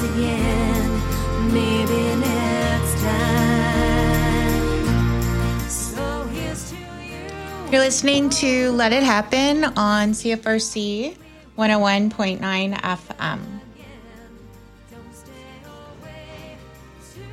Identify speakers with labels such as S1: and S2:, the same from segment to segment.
S1: again, maybe next time. So here's to you.
S2: You're listening to Let It Happen on CFRC 101.9 FM.
S1: Don't stay away too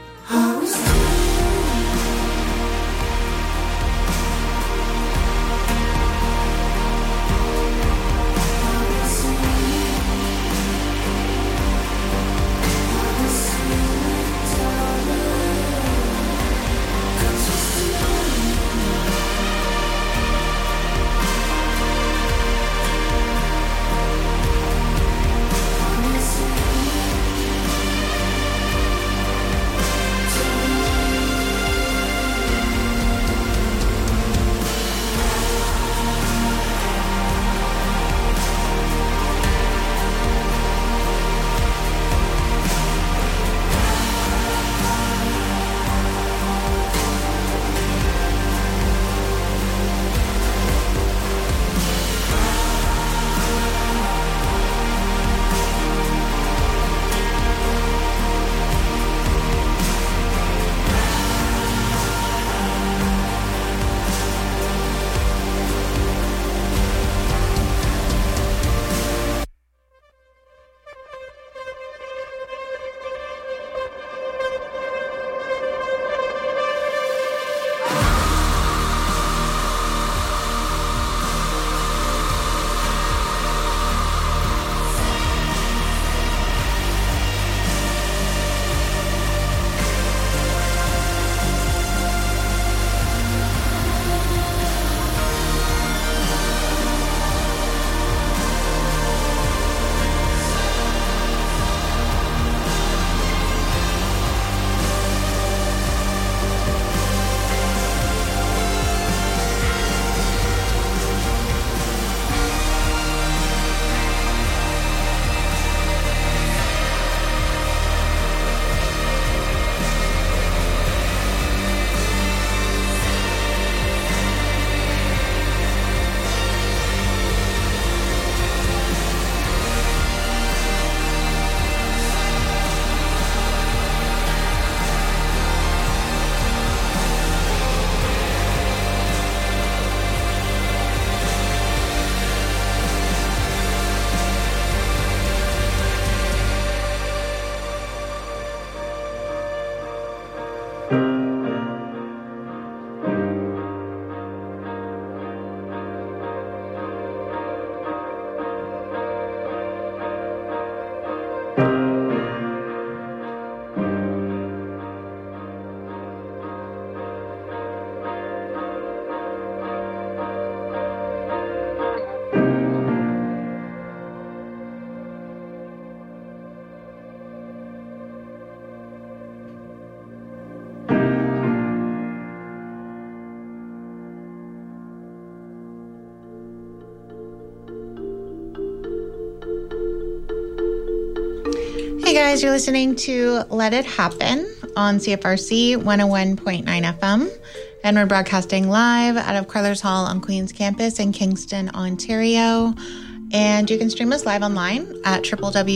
S2: Hey guys, you're listening to Let It Happen on CFRC 101.9 FM. And we're broadcasting live out of Carter's Hall on Queen's Campus in Kingston, Ontario. And you can stream us live online at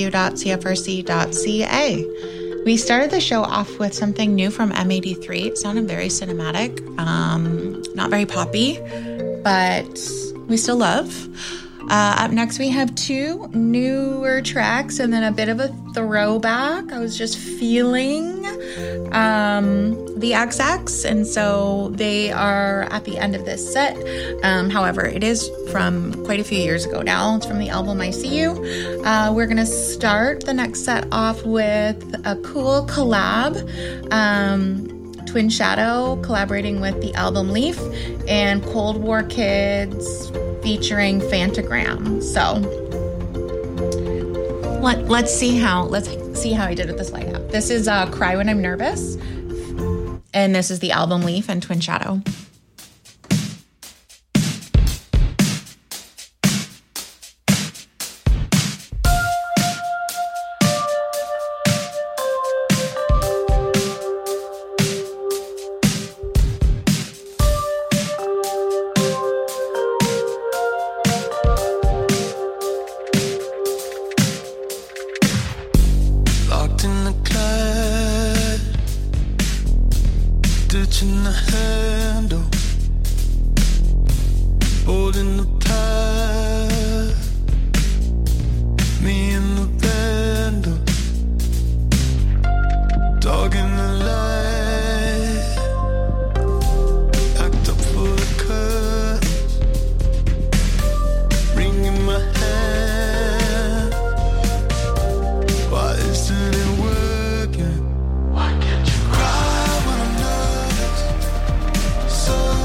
S2: www.cfrc.ca. We started the show off with something new from M83. It sounded very cinematic, not very poppy, but we still love. Up next, we have two newer tracks and then a bit of a throwback. I was just feeling the XX, and so they are at the end of this set. However, it is from quite a few years ago now. It's from the album I See You. We're going to start the next set off with a cool collab. Twin Shadow collaborating with the album Leaf and Cold War Kids featuring Fantagram. So let's see how I did with this lineup. This is Cry When I'm Nervous, and this is the album Leaf and Twin Shadow.
S3: clutching the handle, holding the path. Me and the vandal, dog in the light, act up for the curtains, ring in my hand. Why isn't it working? Why can't you cry when I'm nervous? So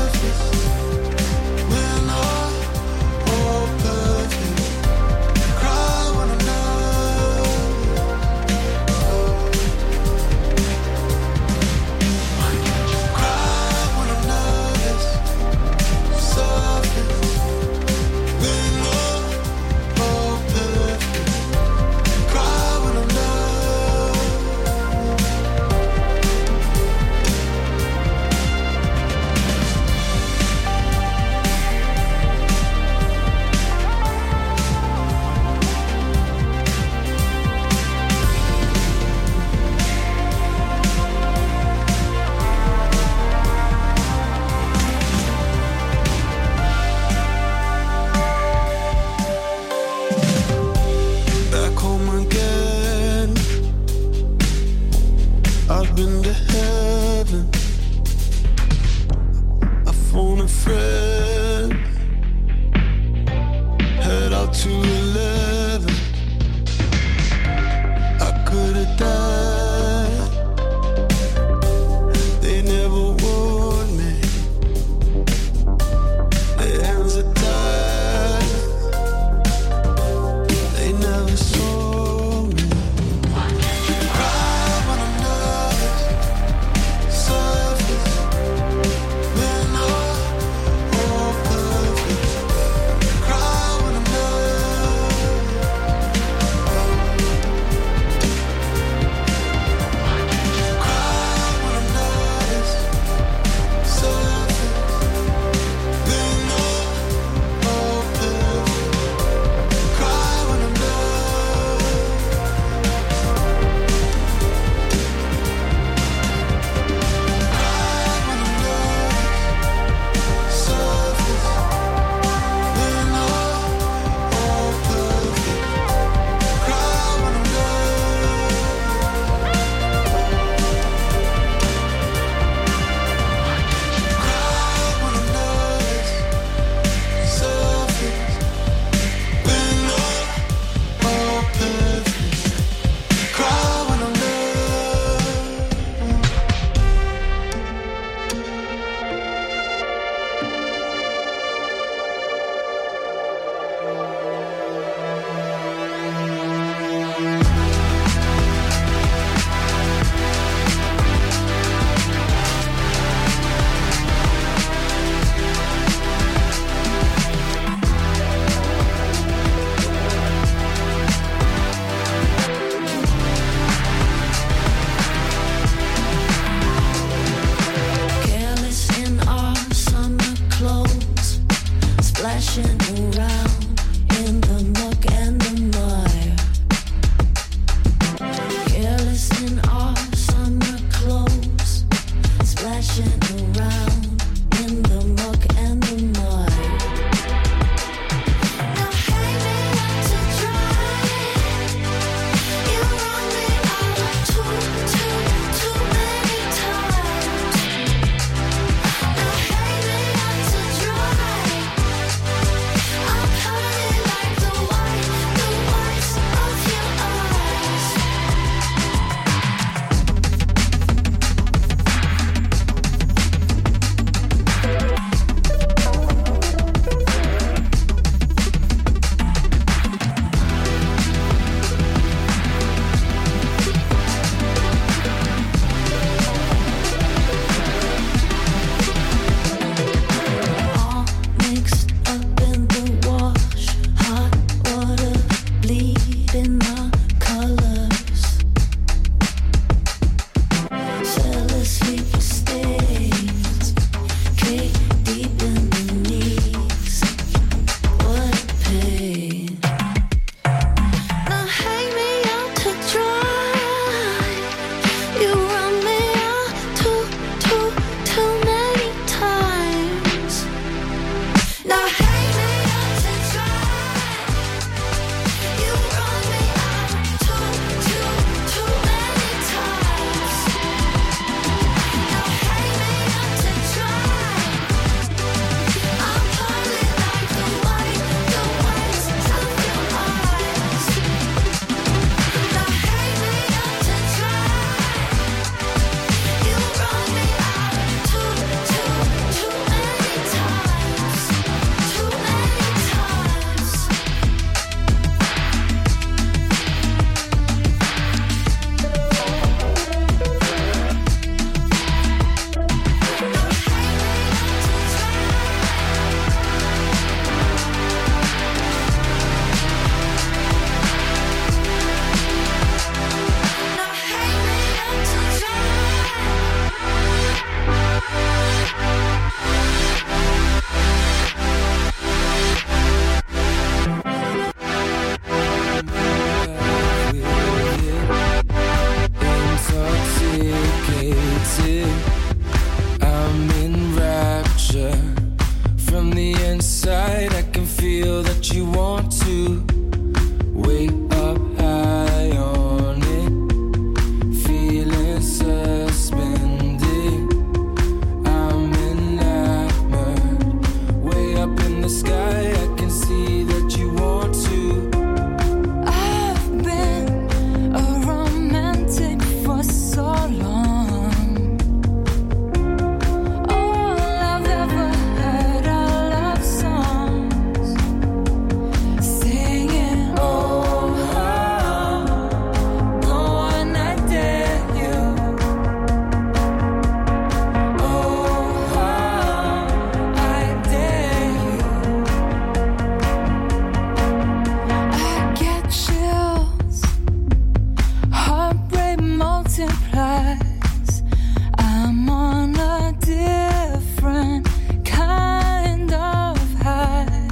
S4: multiplies. I'm on a different kind of high.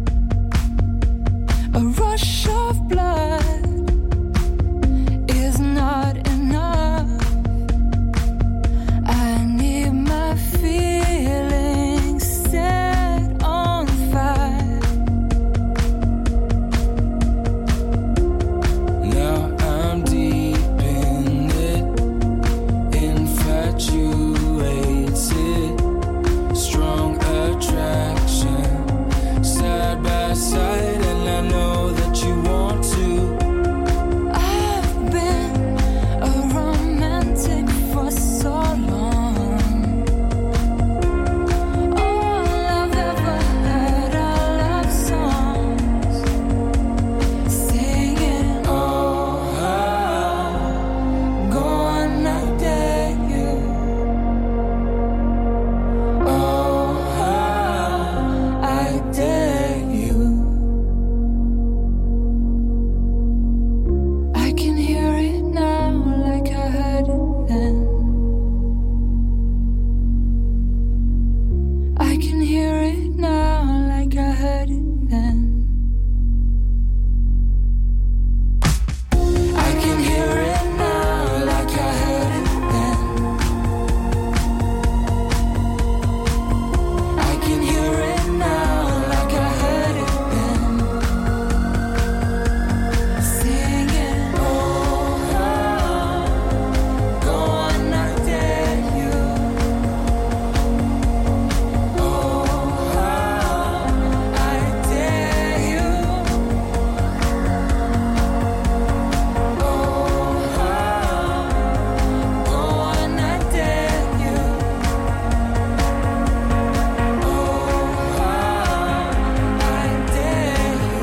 S4: A rush of blood is not enough. I need my feelings set on fire.
S5: Now I'm deep in it, infatuated, strong attraction, side by side, and I know that you want to.
S4: I've been a romantic for so long. All I've ever heard are love songs singing,
S5: Oh,
S4: go on, I dare you.
S5: oh,
S4: I dare you. I can hear it now like I heard it then. I can hear it now like I heard it then. I can hear it now like I heard it then. I can hear it now like I heard it then. Singing, go on, I dare you. I dare you. Go on, I dare you. I dare you.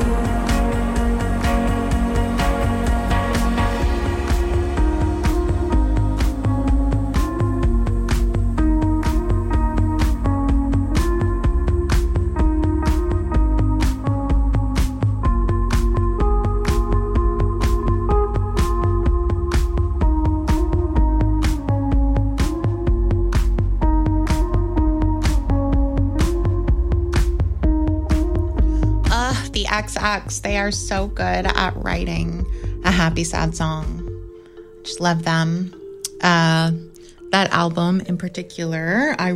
S2: The XX, they are so good at writing a happy, sad song. Just love them. That album in particular, I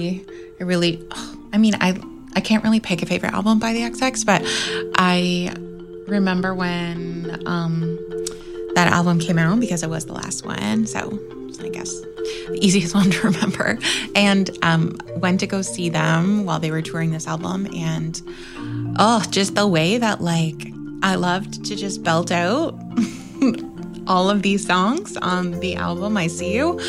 S2: can't really pick a favorite album by the XX, but I remember when that album came out because it was the last one. So I guess the easiest one to remember. And went to go see them while they were touring this album. And just the way that I loved to just belt out all of these songs on the album, I See You.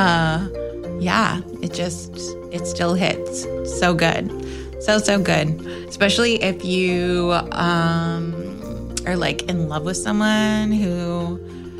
S2: It still hits. So good. So good. Especially if you are in love with someone who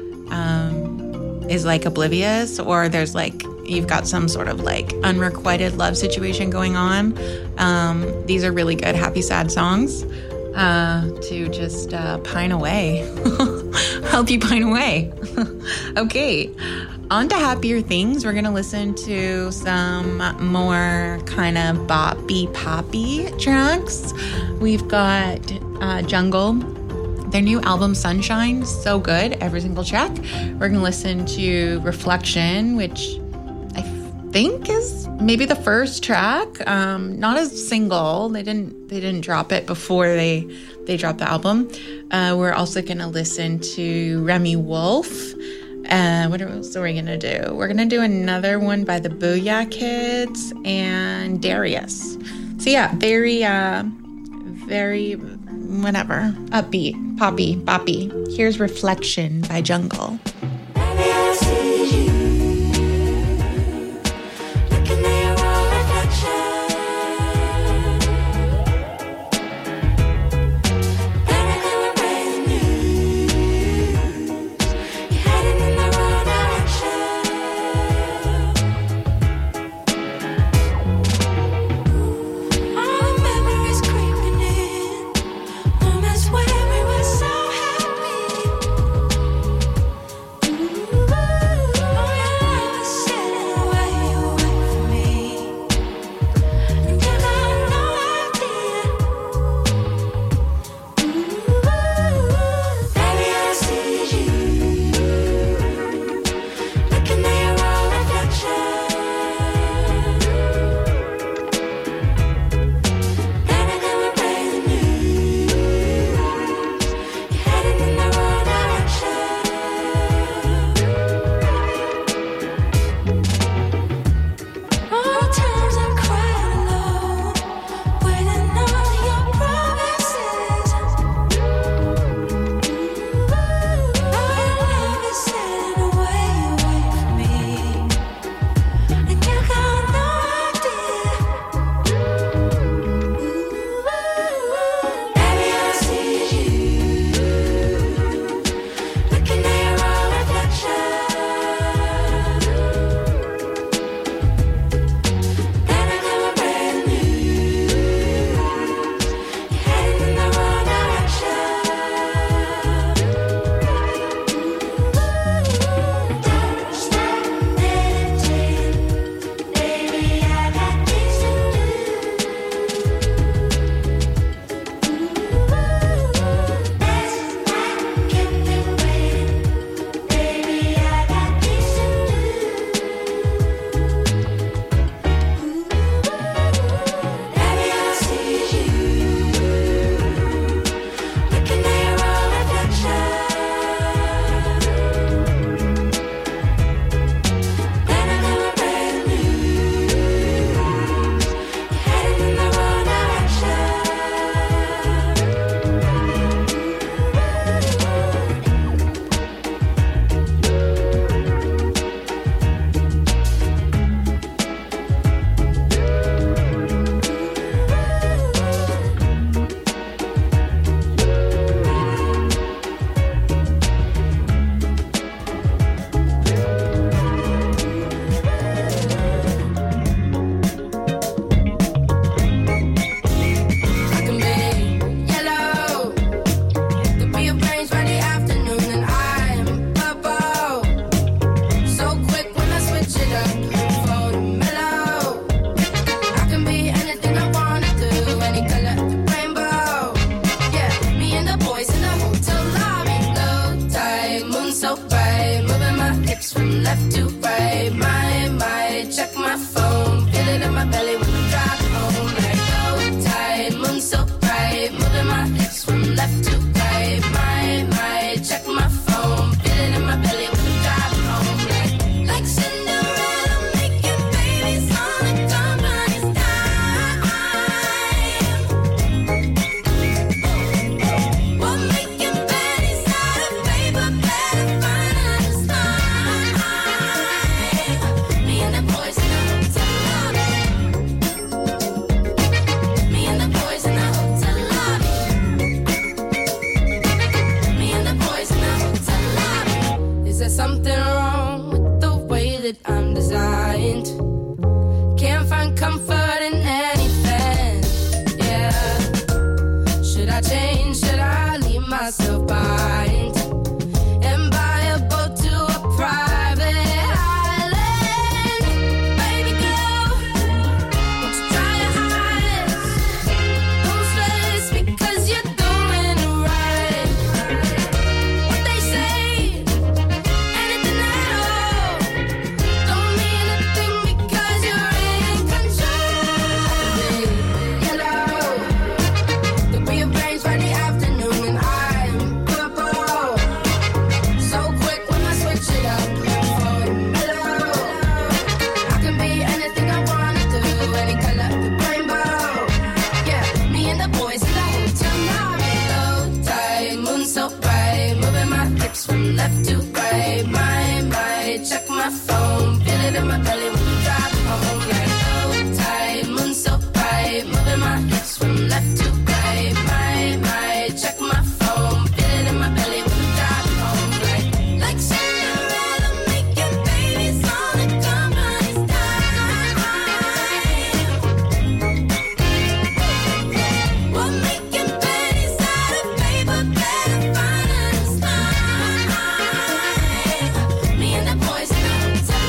S2: is oblivious, or there's you've got some sort of unrequited love situation going on. These are really good happy sad songs to just pine away. Help you pine away. Okay, on to happier things. We're gonna listen to some more kind of boppy poppy tracks. We've got Jungle. Their new album, Sunshine, so good, every single track. We're going to listen to Reflection, which I think is maybe the first track, not a single. They didn't drop it before they dropped the album. We're also going to listen to Remy Wolf. What else are we going to do? We're going to do another one by the Booyah Kids and Darius. So yeah, very whatever, upbeat, poppy, boppy. Here's Reflection by Jungle.
S1: Baby, I see you looking at your own reflection. Better than the breaking news. You're heading in the wrong direction. All the memories creeping in. Moments when we were so happy.
S6: hips from left to right. My, check my phone. Feel it in my belly when I drive home. Like, oh, tight, moon so bright. Moving my hips from left to right. My, check my phone. Feel it in my belly when I drive home. Like Cinderella, making babies on a company's dime. We're making pennies out of paper, better find another time. Me and the boys in the hotel lobby. Me and the boys in the hotel lobby. Me and the boys in the hotel lobby. Is there something wrong with the way that I'm designed? Can't find comfort in anything. Yeah. Should I change? Should I leave myself behind and buy a boat to a private island? Baby girl, won't you dry your eyes? Don't stress because you're doing it right. What they say, anything at all, don't mean a thing because you're in control. Yellow, could be arranged by the afternoon and I'm purple. So quick when I switch it up for mellow. I can be anything I wanna do, any color of the rainbow. Yeah, me and the boys in the hotel lobby. Low tide, moon so bright, moving my hips from left to right. My, check my phone, feel it in my belly when we drive home. Like low tide, moon so bright, moving my hips from left to right. My, check my phone, feel it in my belly when we drive home. Like Cinderella, making babies on a company's dime. We're making pennies out of paper, better find another time. Me and the boys in the hotel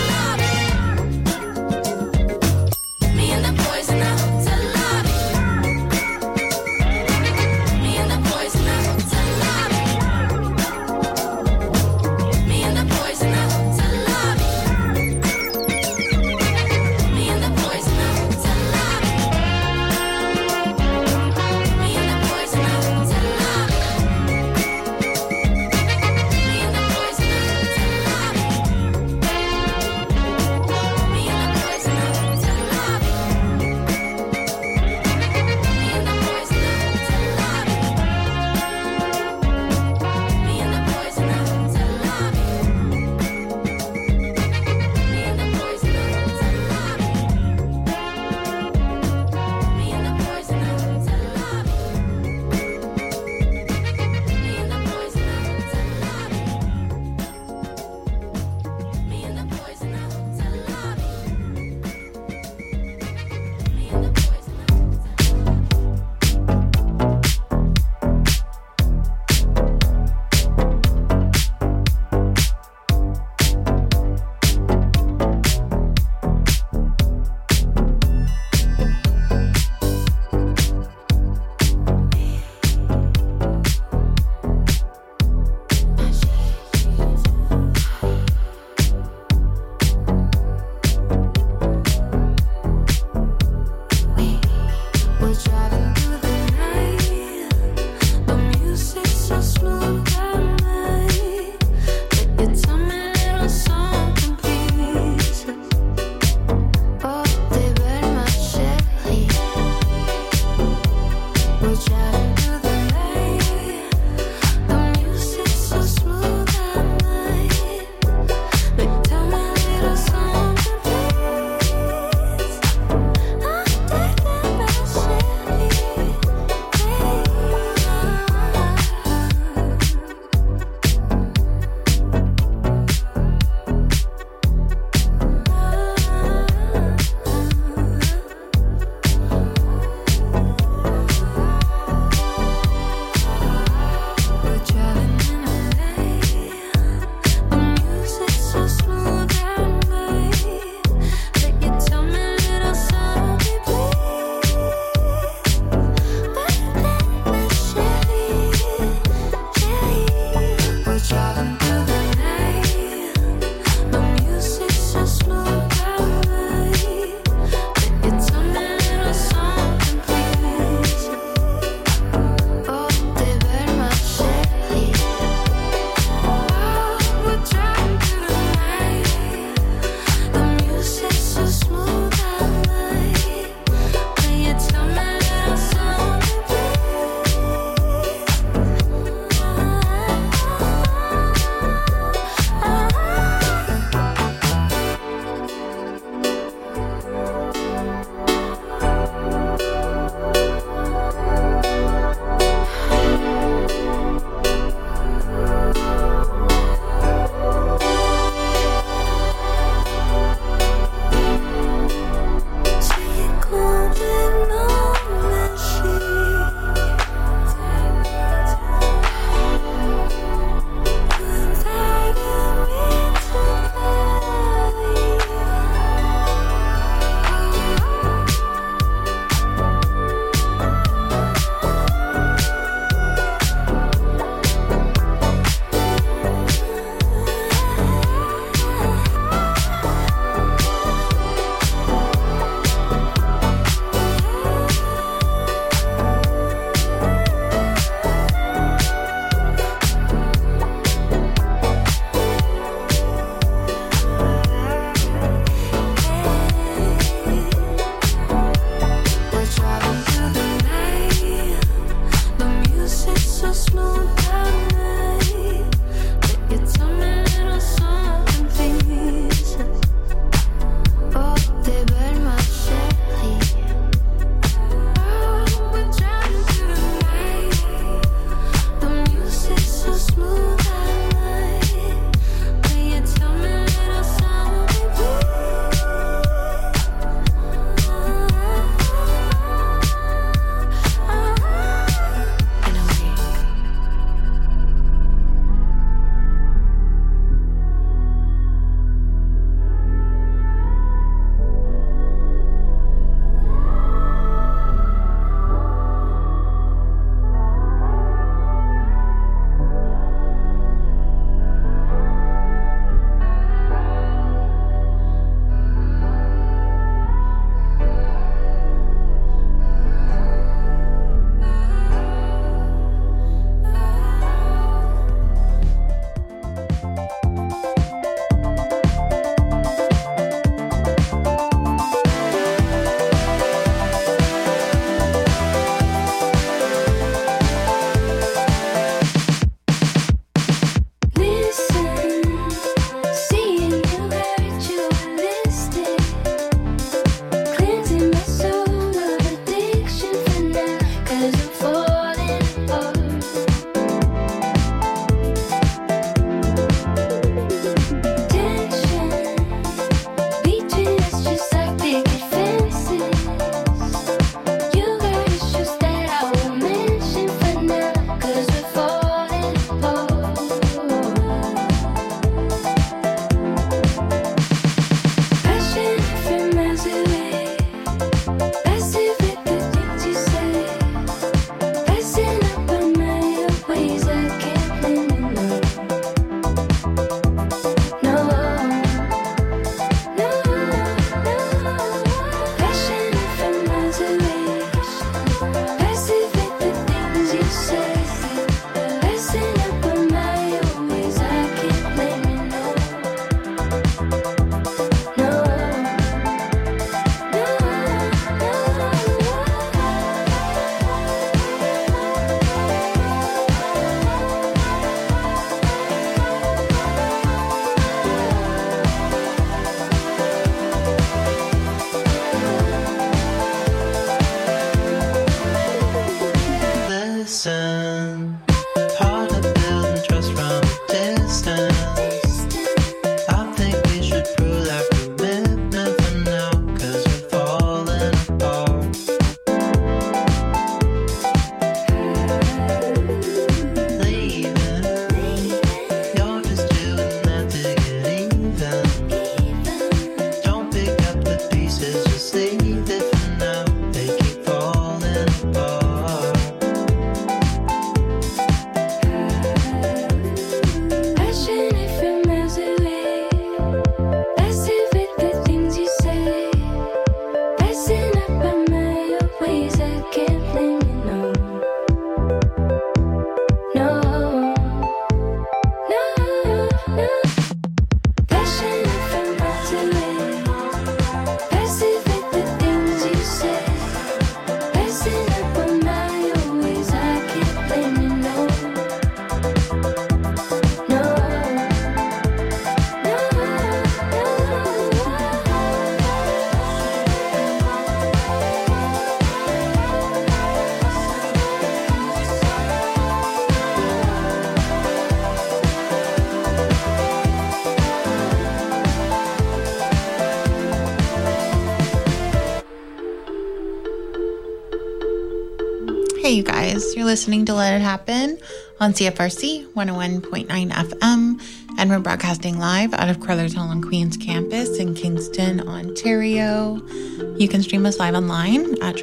S2: Hey, you guys, you're listening to Let It Happen on CFRC 101.9 FM, and we're broadcasting live out of Crothers Hall and Queens campus in Kingston, Ontario. You can stream us live online at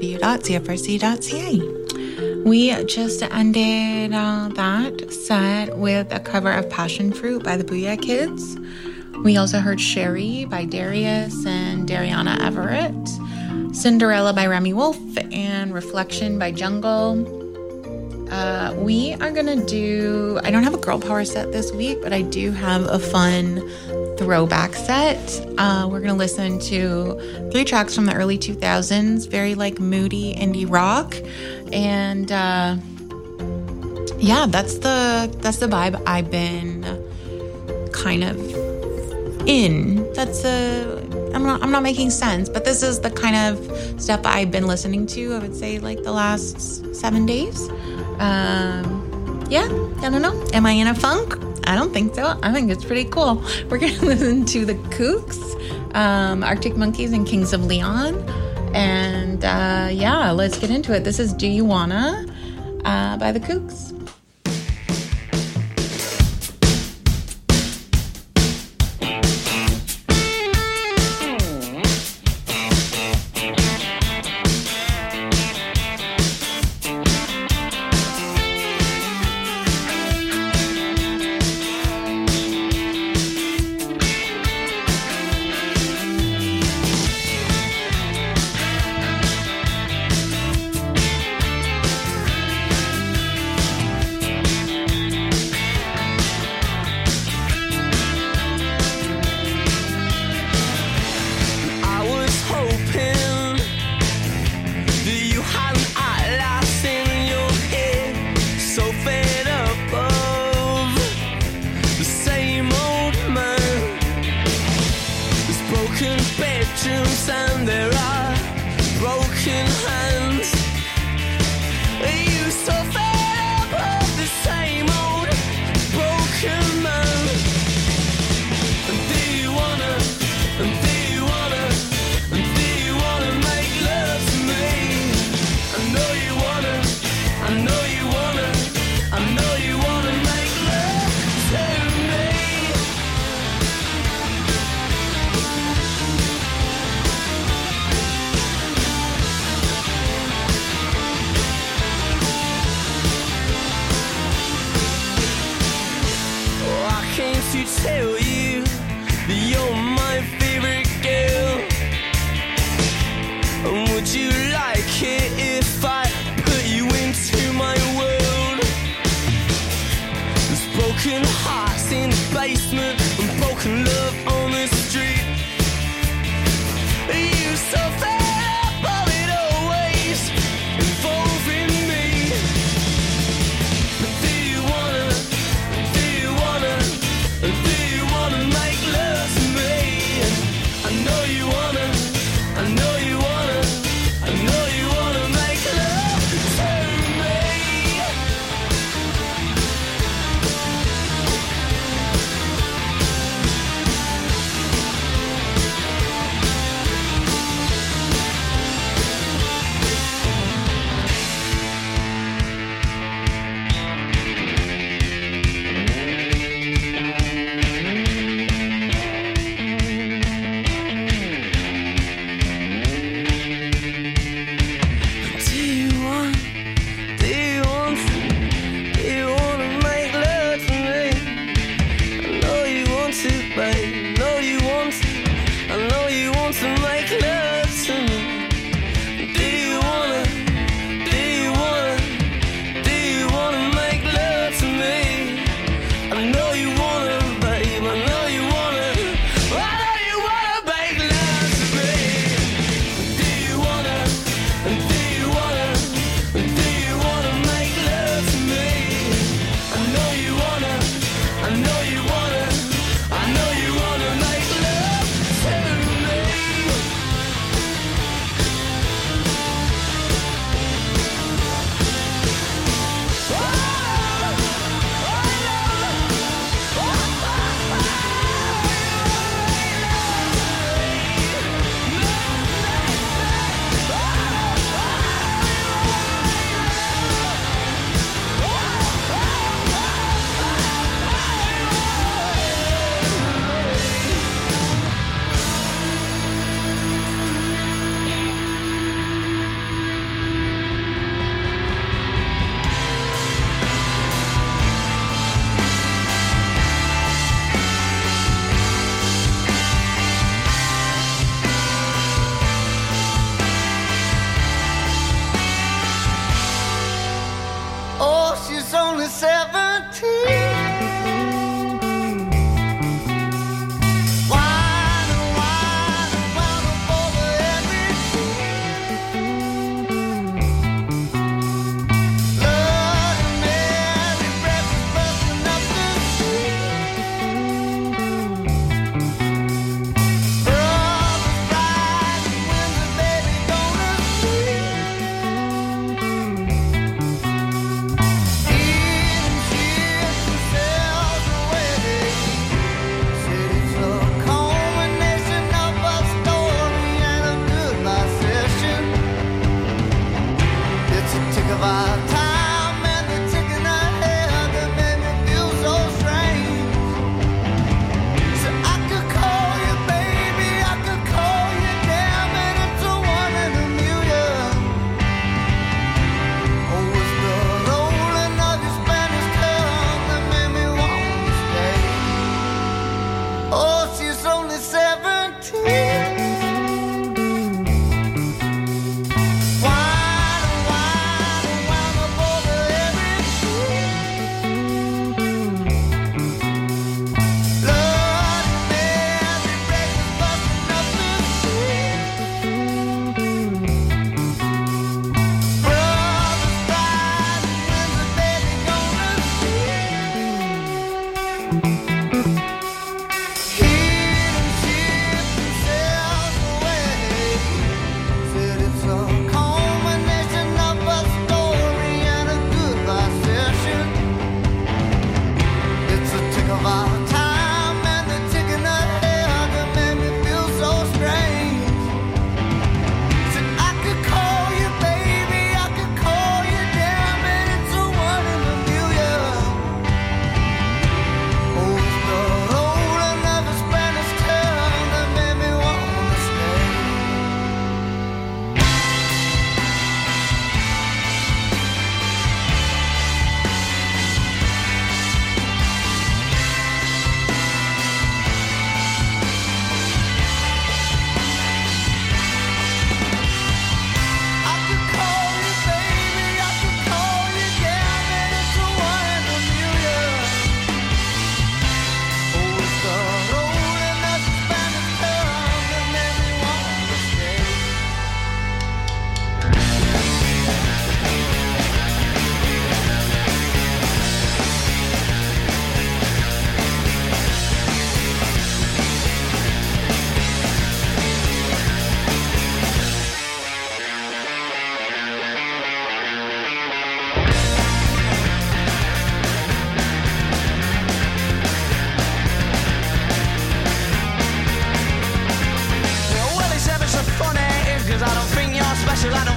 S2: www.cfrc.ca. We just ended that set with a cover of Passion Fruit by the Booyah Kids. We also heard Sherry by Darius and Dariana Everett, Cinderella by Remy Wolf, and Reflection by Jungle. We are going to do, I don't have a girl power set this week, but I do have a fun throwback set. We're going to listen to 3 tracks from the early 2000s, very like moody indie rock. And yeah, that's the vibe I've been kind of in. I'm not making sense, but this is the kind of stuff I've been listening to, I would say, like the last 7 days. Yeah, I don't know. Am I in a funk? I don't think so. I think it's pretty cool. We're going to listen to the Kooks, Arctic Monkeys, and Kings of Leon. And yeah, let's get into it. This is Do You Wanna by the Kooks.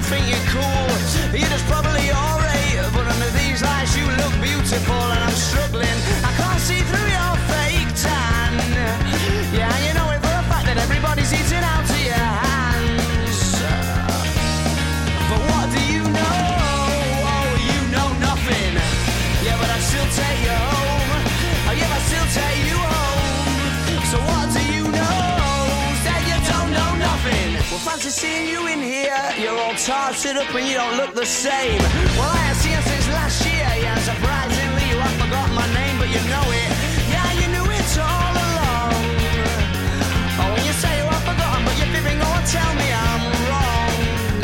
S3: think you're cool. You're just probably alright, but under these lights you look beautiful, and I'm struggling. I can't see through your fake tan. Yeah, you know it for a fact that everybody's eating out of your hands. But what do you know? Oh, you know nothing. Yeah, but I'd still take you home. Oh, yeah, I'd still take you home. So what do you know? Said you don't know nothing. Well, fancy seeing you in here. You're all tarted up and you don't look the same. Well, I have seen you since last year. Yeah, surprisingly you have forgotten my name, but you know it. Yeah, you knew it all along. Oh, when you say you have forgotten, but you're fibbing, oh, tell me I'm wrong.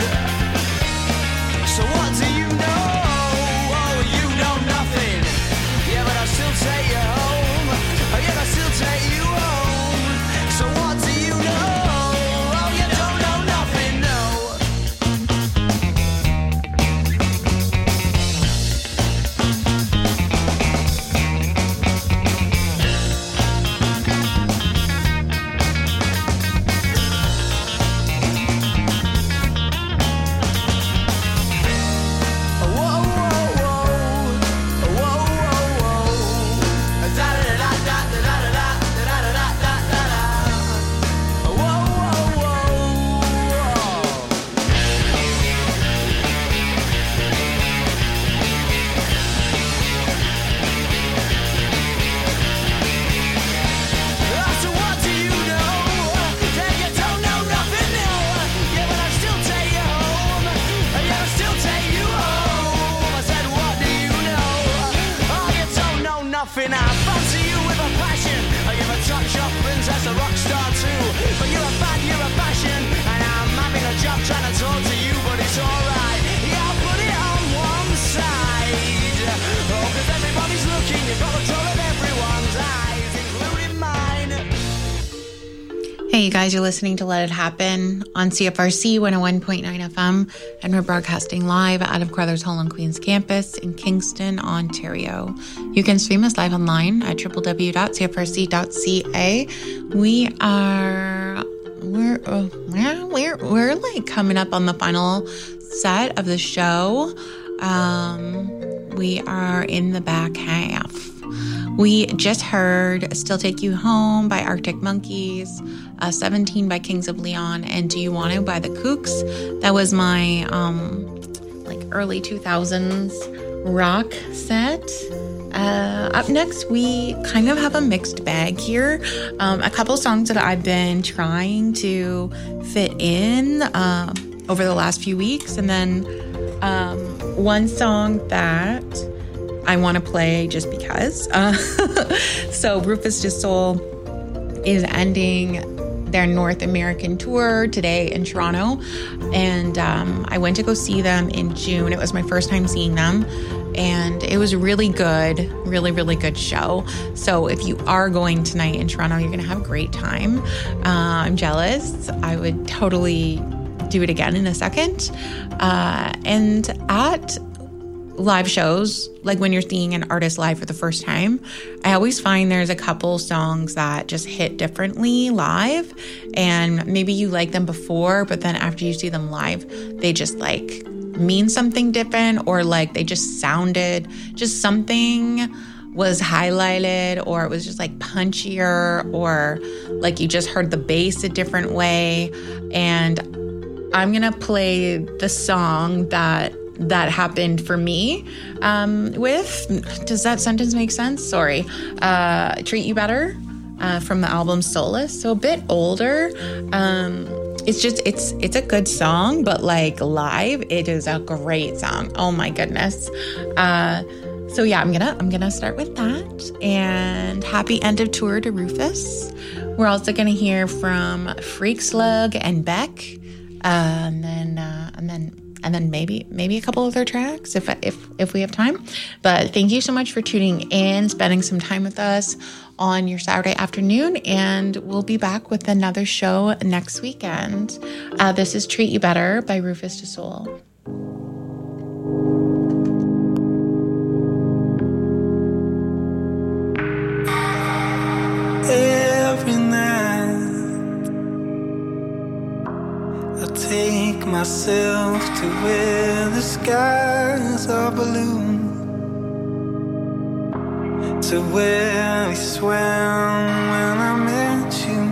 S3: So what do you know? Oh, you know nothing. Yeah, but I'll still take you home. Oh, yeah, I'll still take you home. So what do you know? Oh, you don't know nothing, no. I fancy you with a passion. You're a top-shop princess, a rock star too. But you're a fan, you're a fashion. And I'm having a job trying to talk to you, but it's alright. Yeah, I'll put it on one side. Oh, cause everybody's looking. You've got control of everyone's eyes, including mine.
S2: Hey, you guys, you're listening to Let It Happen on CFRC 101.9 FM, and we're broadcasting live out of Crothers Hall on Queen's campus in Kingston, Ontario. You can stream us live online at www.cfrc.ca. We're like coming up on the final set of the show. We are in the back half. We just heard Still Take You Home by Arctic Monkeys, 17 by Kings of Leon, and Do You Want To by The Kooks. That was my early 2000s rock set. Up next, we kind of have a mixed bag here. A couple songs that I've been trying to fit in over the last few weeks, and then one song that I want to play just because. So Rufus Du Sol is ending their North American tour today in Toronto, and I went to go see them in June. It was my first time seeing them, and it was really good, really good show. So if you are going tonight in Toronto, you're gonna have a great time. I'm jealous. I would totally do it again in a second. And at live shows, like when you're seeing an artist live for the first time, I always find there's a couple songs that just hit differently live, and maybe you like them before, but then after you see them live, they just like mean something different, or like they just sounded, just something was highlighted, or it was just like punchier, or like you just heard the bass a different way. And I'm gonna play the song that happened for me with, does that sentence make sense? Sorry. Treat You Better from the album Solace. So a bit older. It's a good song, but like live, it is a great song. Oh my goodness. So yeah, I'm gonna start with that. And happy end of tour to Rufus. We're also gonna hear from Freak Slug and Beck, and then maybe a couple other tracks if we have time. But thank you so much for tuning in, spending some time with us on your Saturday afternoon, and we'll be back with another show next weekend. This is Treat You Better by Rufus Du Sol.
S3: Every night I take
S5: take myself to where the skies are blue, to where we swam when I met you.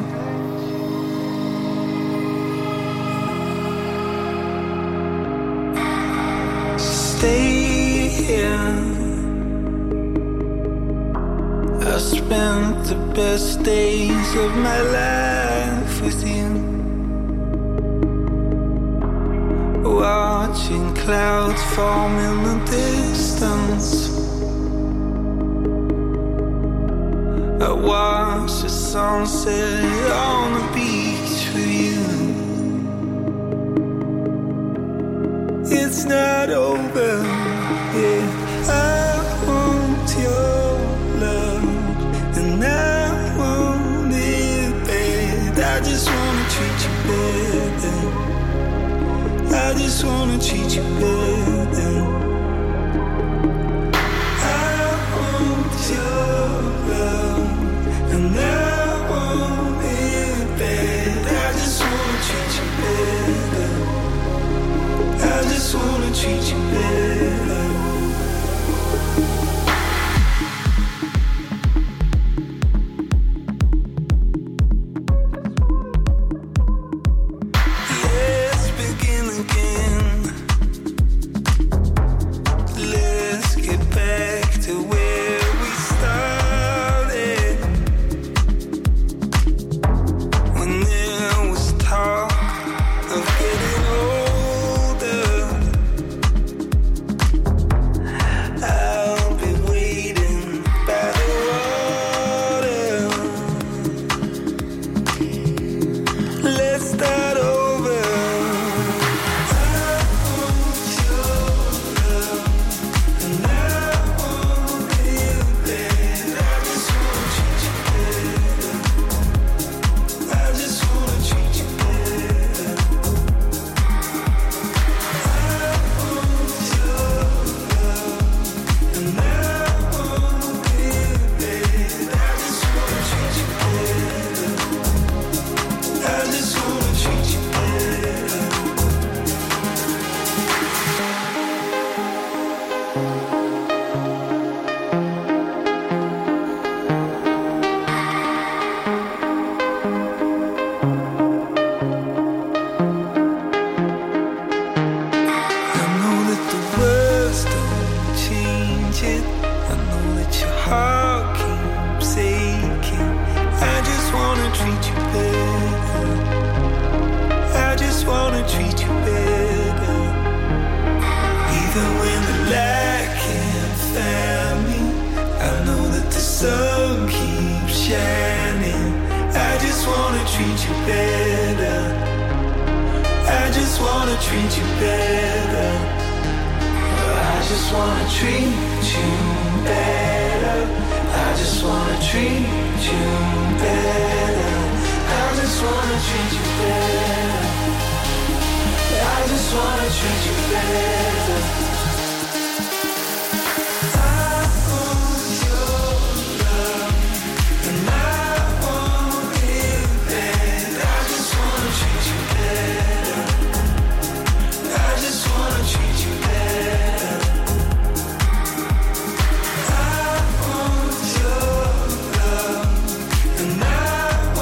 S5: Stay here. I spent the best days of my life with you, watching clouds form in the distance. I watched the sunset on the beach with you. It's not over, yeah. I want your love, and I want it bad. I just wanna treat you better. I just wanna treat you better. I want your love, and I want it bad. I just wanna treat you better. I just wanna treat you better. Let's begin again. Let's get back to where we started, when there was talk of getting older. I'll be waiting by the water. Let's start over. I want your love, and I want it bad. I just wanna treat you better. I just wanna treat you better. I want your love, and I want it bad. I just wanna treat you better. I just wanna treat you better. I know that the words don't change it. I know that your heart keeps aching. I just wanna treat you better. I just wanna treat you better. Even when the light can't find me, I know that the sun keeps shining. I just wanna treat you better. I just wanna treat you better. I just wanna treat you better. I just wanna treat you better. I just wanna treat you better. I just wanna treat you better. I want your love, and I want it bad. I just wanna treat you better. I just wanna treat you better. I want your love, and I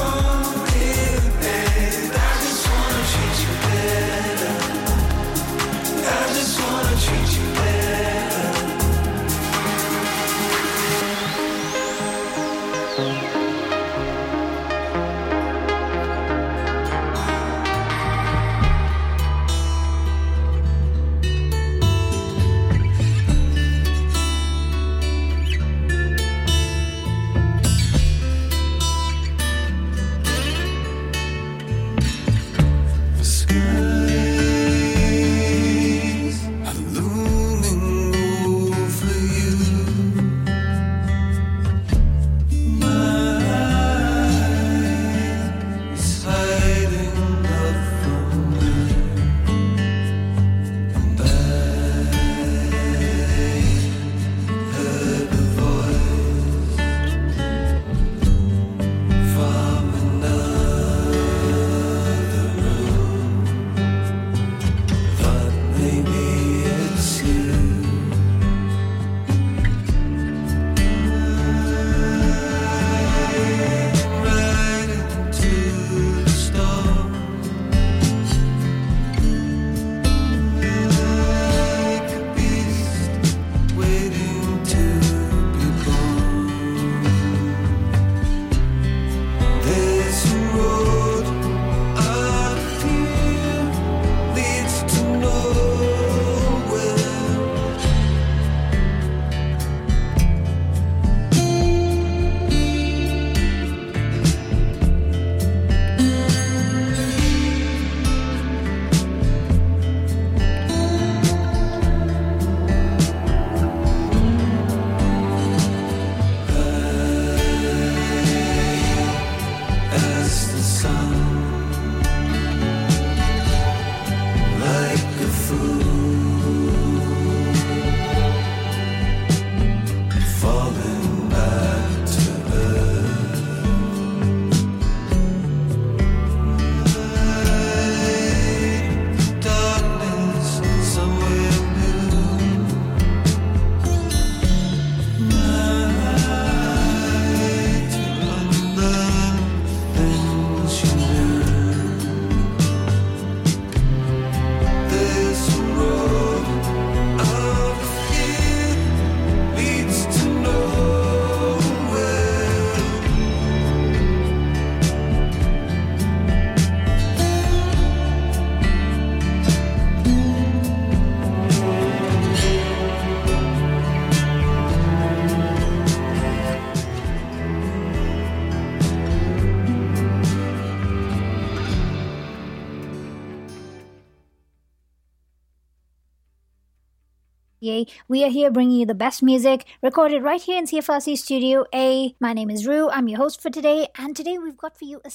S7: Yay. We are here bringing you the best music recorded right here in CFRC Studio A. My name is Rue. I'm your host for today, and today we've got for you a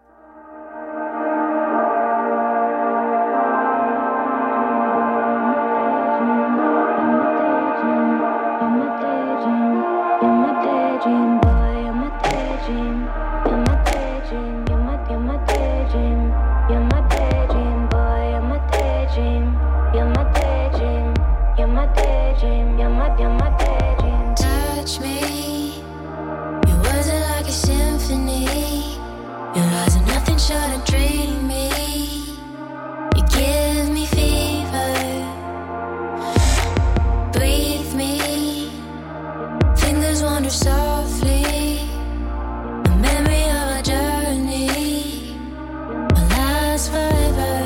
S1: Touch me. Your words are like a symphony. Your eyes are nothing short of dreamy. You give me fever. Breathe me. Fingers wander softly. The memory of our journey will last forever.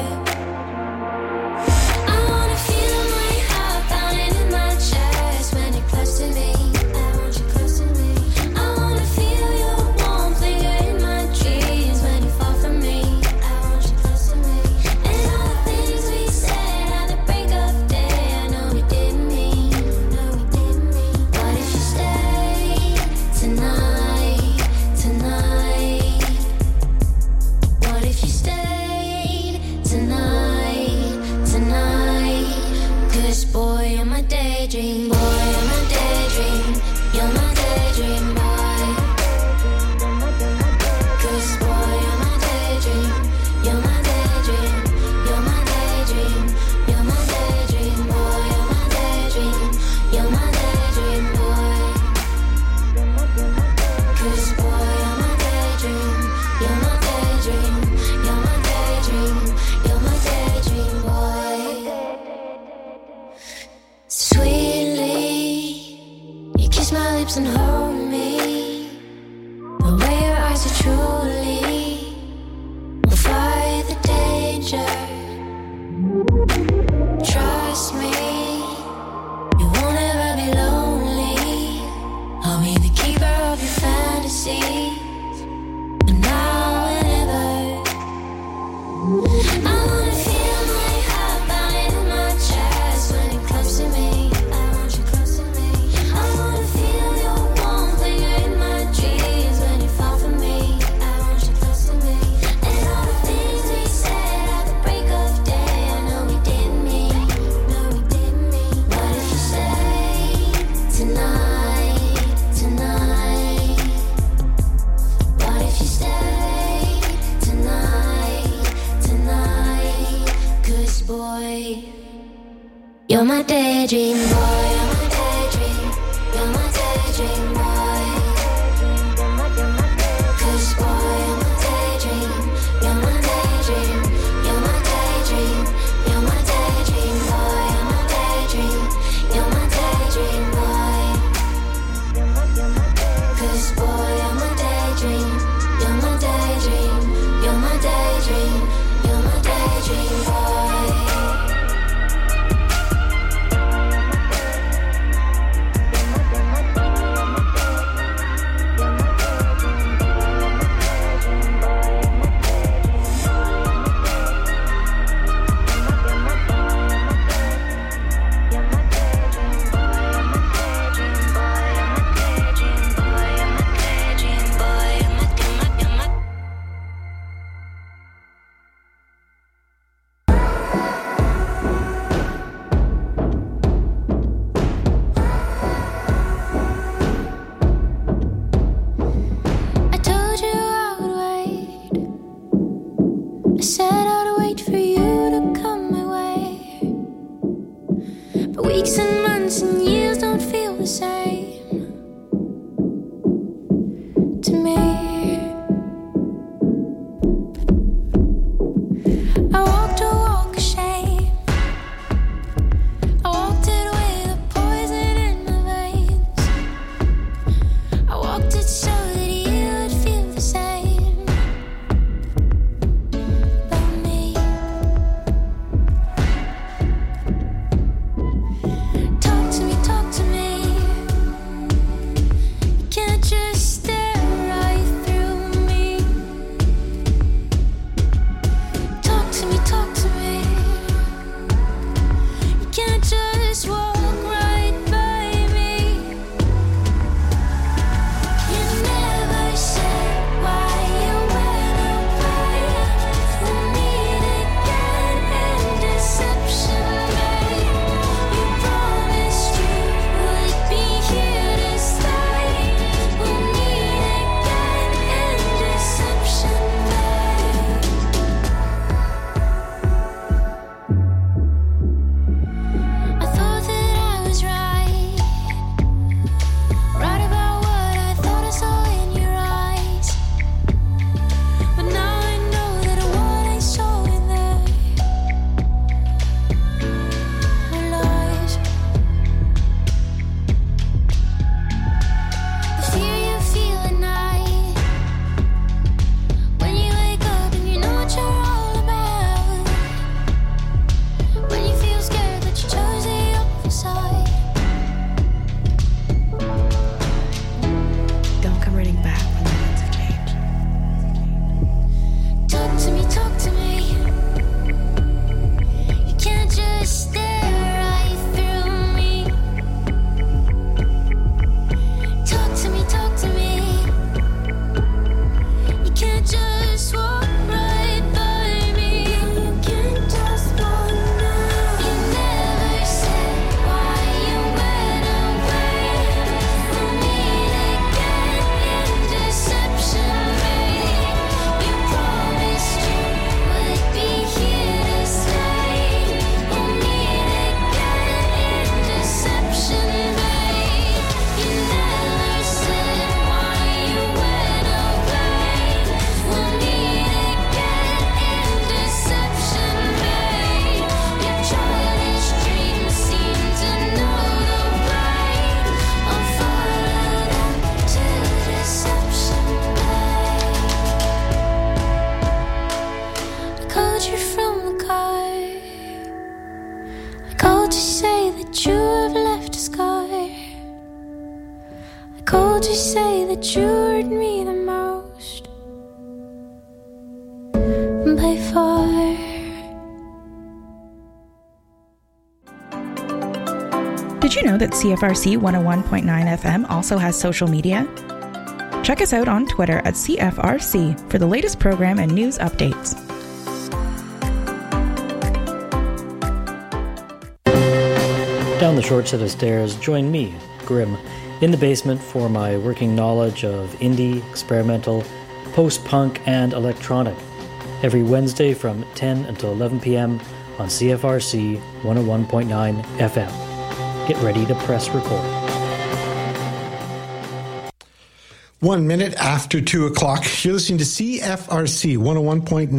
S1: I wanna feel my heart pounding in my chest when you're close to me. I want you close to me. I wanna feel your warmth linger in my dreams when you fall from me. I want you close to me. And all the things we said at the break of day, I know we didn't mean. What if you stay tonight, tonight? What if you stayed tonight, tonight? 'Cause boy, you're my daydream. Boy, you're my daydream. You're my daydream, boy. 'Cause boy, you're my daydream. You're my daydream. You're my daydream. You're my daydream, boy. You're my daydream. You're my daydream, boy. 'Cause boy, you're my daydream. You're my daydream. You're my daydream. You're my daydream, boy. Sweetly, you kiss my lips and hold me. The way your eyes are truly will fight the danger. Trust me, you won't ever be lonely. I'll be the keeper of your fantasies, and now and ever. I wanna feel my heart pounding in my chest when you're close to me. I want you close to me. I wanna feel your warmth linger in my dreams when you fall from me. I want you close to me. And all the things we said at the break of day, I know we didn't mean. What if you stay tonight, tonight? What if you stay tonight, tonight? 'Cause boy, you're my daydream, boy. You're my daydream. You're my daydream, boy. 'Cause boy, you're my daydream. You're my daydream. You're my daydream. You're my daydream, boy. You're my daydream. You're my daydream, boy. 'Cause boy, you're my daydream. You're my daydream. You're my daydream. You're my daydream, boy. I told you I would wait. I said I'd wait for you to come my way. But weeks and months and years don't feel the same to me. I walked a walk of shame. I walked it with a poison in my veins. I walked it so that you would feel the same about me. to say that you hurt me the most by far.
S8: Did you know that CFRC 101.9 FM also has social media? Check us out on Twitter at CFRC for the latest program and news updates.
S9: Down the short set of stairs, join me, Grim, in the basement for my working knowledge of indie, experimental, post-punk, and electronic. Every Wednesday from 10 until 11 p.m. on CFRC 101.9 FM. Get ready to press record.
S10: 1 minute after 2 o'clock. You're listening to CFRC 101.9.